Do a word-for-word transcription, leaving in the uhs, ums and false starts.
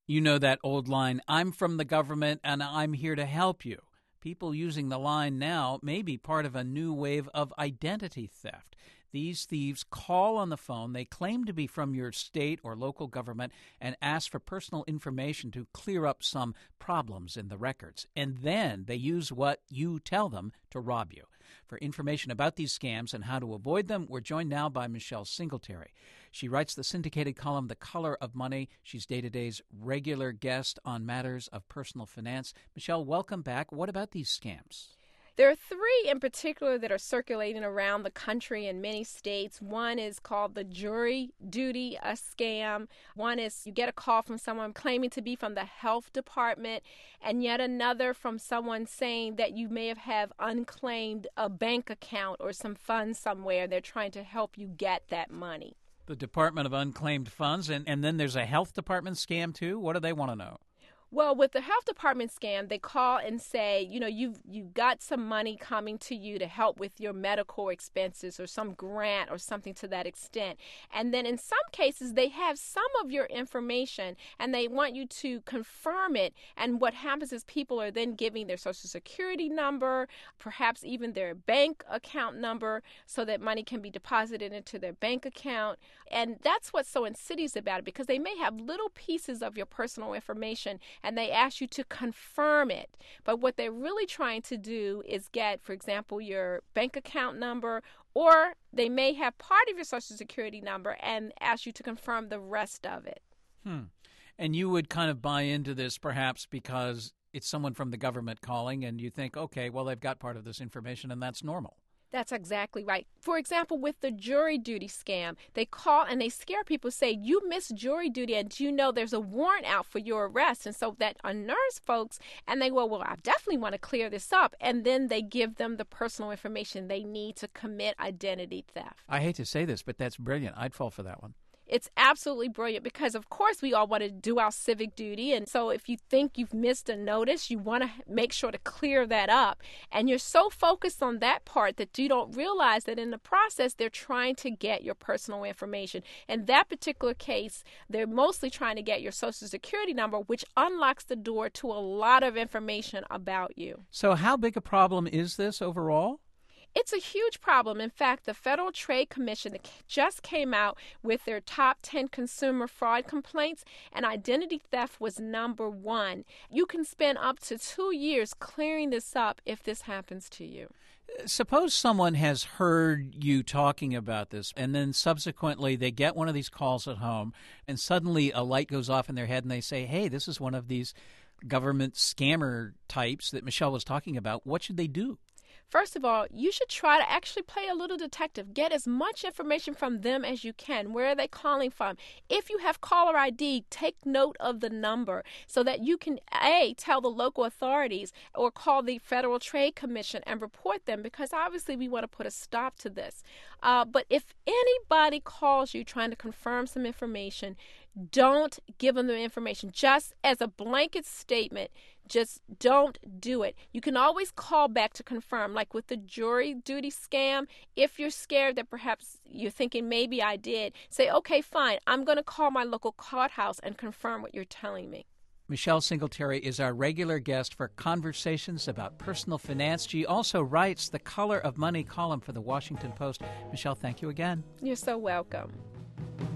You know that old line, I'm from the government and I'm here to help you. People using the line now may be part of a new wave of identity theft. These thieves call on the phone, they claim to be from your state or local government, and ask for personal information to clear up some problems in the records. And then they use what you tell them to rob you. For information about these scams and how to avoid them, we're joined now by Michelle Singletary. She writes the syndicated column The Color of Money. She's Day to Day's regular guest on matters of personal finance. Michelle, welcome back. What about these scams? There are three in particular that are circulating around the country in many states. One is called the jury duty a scam. One is you get a call from someone claiming to be from the health department, and yet another from someone saying that you may have, have unclaimed a bank account or some funds somewhere. They're trying to help you get that money. The Department of Unclaimed Funds, and, and then there's a health department scam too? What do they want to know? Well, with the health department scam, they call and say, you know, you've, you've got some money coming to you to help with your medical expenses or some grant or something to that extent. And then in some cases, they have some of your information and they want you to confirm it. And what happens is people are then giving their Social Security number, perhaps even their bank account number, so that money can be deposited into their bank account. And that's what's so insidious about it, because they may have little pieces of your personal information and they ask you to confirm it. But what they're really trying to do is get, for example, your bank account number, or they may have part of your Social Security number and ask you to confirm the rest of it. Hmm. And you would kind of buy into this perhaps because it's someone from the government calling and you think, okay, well, they've got part of this information and that's normal. That's exactly right. For example, with the jury duty scam, they call and they scare people, say, you missed jury duty and you know there's a warrant out for your arrest. And so that unnerves folks and they go, well, I definitely want to clear this up. And then they give them the personal information they need to commit identity theft. I hate to say this, but that's brilliant. I'd fall for that one. It's absolutely brilliant because, of course, we all want to do our civic duty. And so if you think you've missed a notice, you want to make sure to clear that up. And you're so focused on that part that you don't realize that in the process, they're trying to get your personal information. In that particular case, they're mostly trying to get your Social Security number, which unlocks the door to a lot of information about you. So how big a problem is this overall? It's a huge problem. In fact, the Federal Trade Commission just came out with their top ten consumer fraud complaints, and identity theft was number one. You can spend up to two years clearing this up if this happens to you. Suppose someone has heard you talking about this, and then subsequently they get one of these calls at home, and suddenly a light goes off in their head, and they say, hey, this is one of these government scammer types that Michelle was talking about. What should they do? First of all, you should try to actually play a little detective. Get as much information from them as you can. Where are they calling from? If you have caller I D, take note of the number so that you can, A, tell the local authorities or call the Federal Trade Commission and report them, because obviously we want to put a stop to this. Uh, but if anybody calls you trying to confirm some information, don't give them the information. Just as a blanket statement, just don't do it. You can always call back to confirm, like with the jury duty scam. If you're scared that perhaps you're thinking maybe I did, say, okay, fine, I'm going to call my local courthouse and confirm what you're telling me. Michelle Singletary is our regular guest for conversations about personal finance. She also writes the Color of Money column for the Washington Post. Michelle, thank you again. You're so welcome.